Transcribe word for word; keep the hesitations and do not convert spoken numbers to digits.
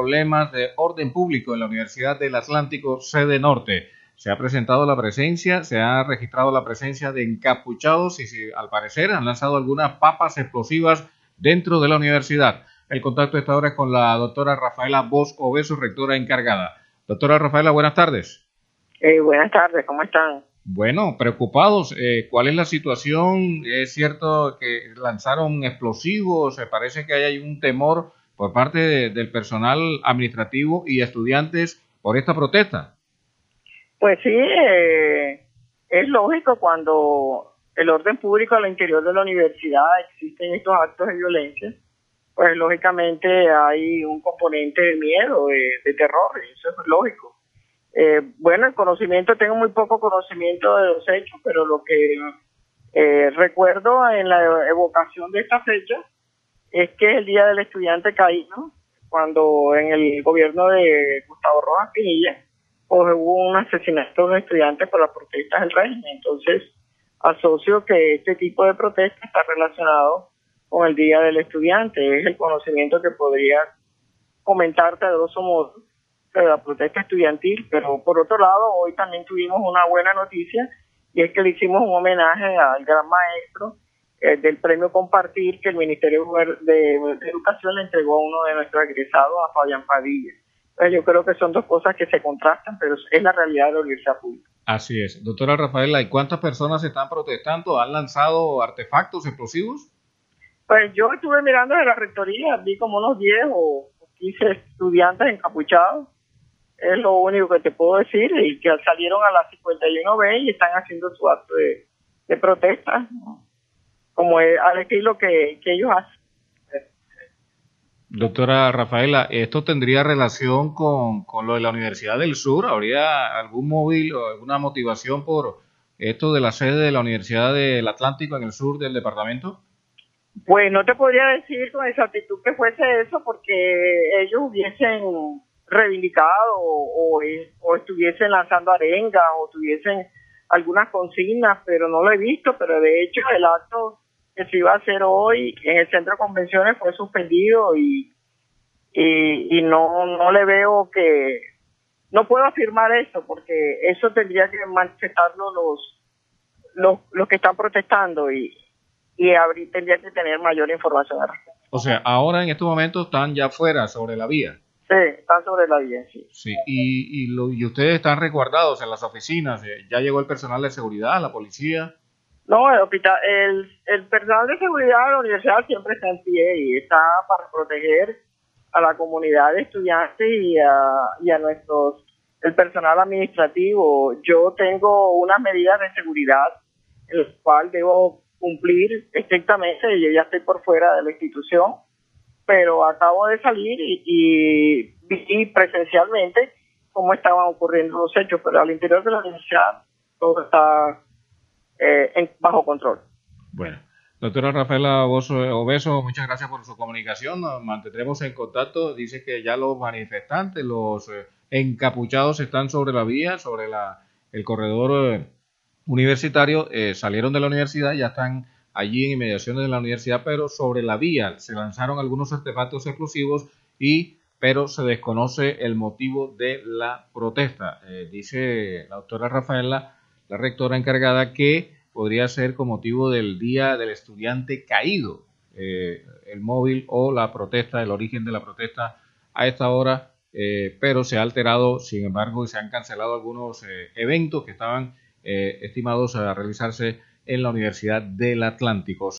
problemas de orden público en la Universidad del Atlántico, sede norte. Se ha presentado la presencia, se ha registrado la presencia de encapuchados y si, al parecer han lanzado algunas papas explosivas dentro de la universidad. El contacto de esta hora es con la doctora Rafaela Bosch Obeso, rectora encargada. Doctora Rafaela, buenas tardes. Eh, buenas tardes, ¿cómo están? Bueno, preocupados. Eh, ¿Cuál es la situación? ¿Es cierto que lanzaron explosivos? ¿Se parece que hay un temor por parte de, del personal administrativo y estudiantes por esta protesta? Pues sí, eh, es lógico cuando el orden público al interior de la universidad existen estos actos de violencia, pues lógicamente hay un componente de miedo, de, de terror, y eso es lógico. Eh, bueno, el conocimiento, tengo muy poco conocimiento de los hechos, pero lo que eh, recuerdo en la evocación de esta fecha es que es el Día del Estudiante Caído, cuando en el gobierno de Gustavo Rojas Pinilla pues, hubo un asesinato de estudiantes por las protestas del régimen. Entonces, asocio que este tipo de protesta está relacionado con el Día del Estudiante. Es el conocimiento que podría comentarte de grosso modo de la protesta estudiantil, pero por otro lado, hoy también tuvimos una buena noticia, y es que le hicimos un homenaje al gran maestro eh, del premio Compartir que el Ministerio de Educación le entregó a uno de nuestros egresados, a Fabián Padilla. Entonces yo creo que son dos cosas que se contrastan, pero es la realidad de la universidad pública. Así es. Doctora Rafaela, ¿y cuántas personas están protestando? ¿Han lanzado artefactos explosivos? Pues yo estuve mirando de la rectoría, vi como unos diez o quince estudiantes encapuchados. Es lo único que te puedo decir, y que salieron a las cincuenta y uno B y están haciendo su acto de, de protesta, ¿no? Como es al estilo que, que ellos hacen. Doctora Rafaela, ¿esto tendría relación con, con lo de la Universidad del Sur? ¿Habría algún móvil o alguna motivación por esto de la sede de la Universidad del Atlántico en el sur del departamento? Pues no te podría decir con exactitud que fuese eso, porque ellos hubiesen reivindicado o, o, o estuviesen lanzando arengas o tuviesen algunas consignas, pero no lo he visto. Pero de hecho el acto que se iba a hacer hoy en el centro de convenciones fue suspendido y y, y no no le veo que, no puedo afirmar eso, porque eso tendría que manifestarlo los los los que están protestando y y abrir, tendría que tener mayor información al respecto. O sea, ahora en estos momentos están ya fuera sobre la vía. Sí, están sobre la vía, sí. Sí, y, y, lo, y ustedes están resguardados en las oficinas. ¿Ya llegó el personal de seguridad, la policía? No, el hospital, el, el personal de seguridad de la universidad siempre está en pie y está para proteger a la comunidad de estudiantes y a, y a nuestros, el personal administrativo. Yo tengo unas medidas de seguridad en las cuales debo cumplir estrictamente, y yo ya estoy por fuera de la institución, pero acabo de salir y, y vi presencialmente cómo estaban ocurriendo los hechos, pero al interior de la universidad todo está eh, en, bajo control. Bueno, doctora Rafaela Bosch Obeso, muchas gracias por su comunicación, nos mantendremos en contacto. Dice que ya los manifestantes, los eh, encapuchados están sobre la vía, sobre la el corredor eh, universitario, eh, salieron de la universidad, ya están allí en inmediaciones de la universidad, pero sobre la vía se lanzaron algunos artefactos explosivos, y pero se desconoce el motivo de la protesta. Eh, dice la doctora Rafaela, la rectora encargada, que podría ser con motivo del Día del Estudiante Caído, eh, el móvil o la protesta, el origen de la protesta a esta hora, eh, pero se ha alterado, sin embargo, y se han cancelado algunos eh, eventos que estaban eh, estimados a realizarse en la Universidad del Atlántico.